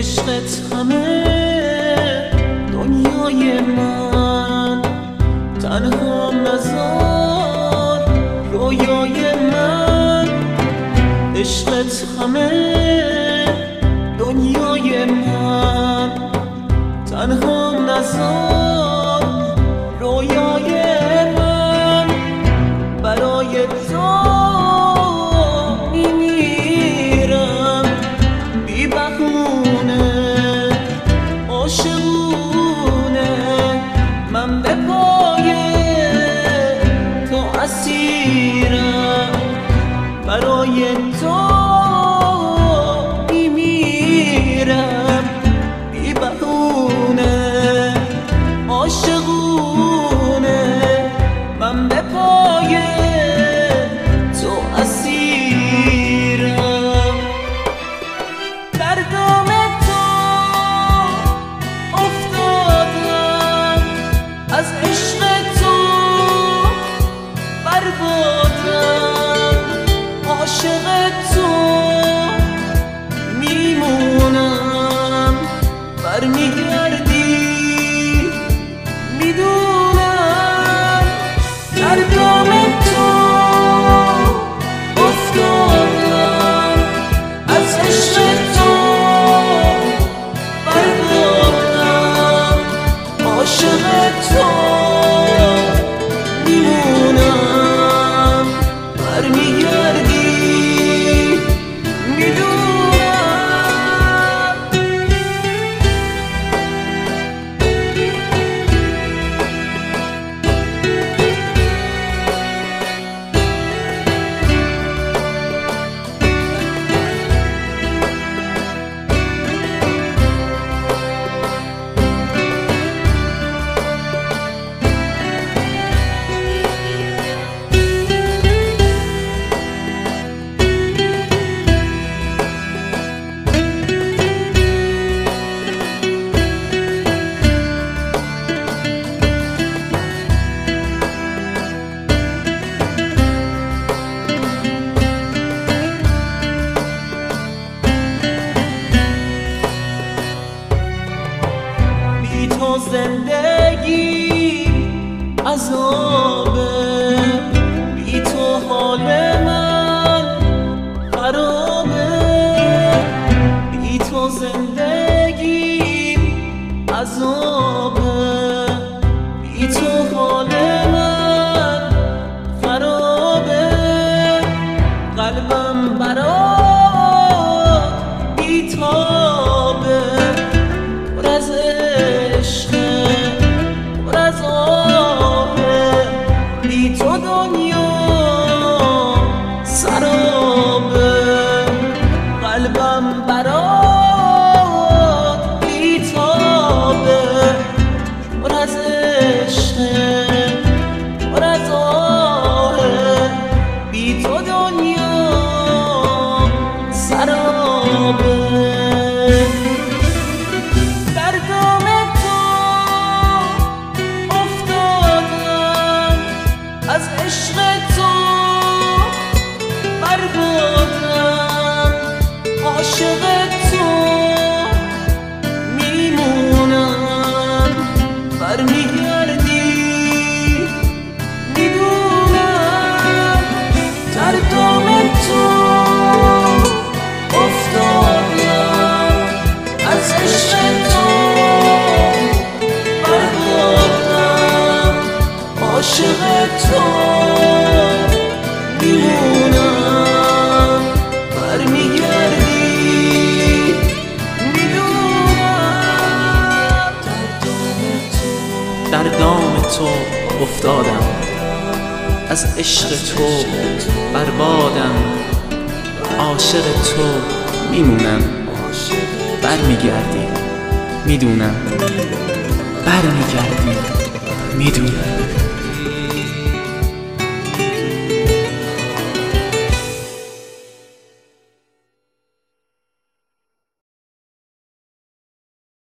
عشقت همه دنیای من، تنها نذار رویای من. عشقت همه دنیای من، تنها نذار رویای من. برای تو میمیرم بی بهونه، عاشقونه. من به پای تو اسیرم، برای تو میمیرم بی بهونه، عاشقونه. من به پای تو اسیرم. در دام تو افتادم، از عشق تو بربادم. عاشق تو میمونم، برمیگردی میدونم. در دام تو افتادم، از عشق تو بربادم. عاشق تو میمونم، برمیگردی میدونم. تو زندگی عذابه، بی تو حال من خرابه. بی تو زندگی عذابه، بی تو حال من خرابه. قلبم برات بیتابه، پر از بی تو دنیا سرابه. قلبم برات بیتابه، پر از عشقه، پر از آهه. بی تو دنیا سرابه. از عشق تو بربادم. عاشق تو میمونم، برمیگردی میدونم. در دام تو افتادم، از عشق تو بربادم. عاشق تو میمونم، برمیگردی میدونم. در دام تو افتادم، از عشق تو بربادم. عاشق تو میمونم، برمیگردی میدونم، برمیگردی میدونم.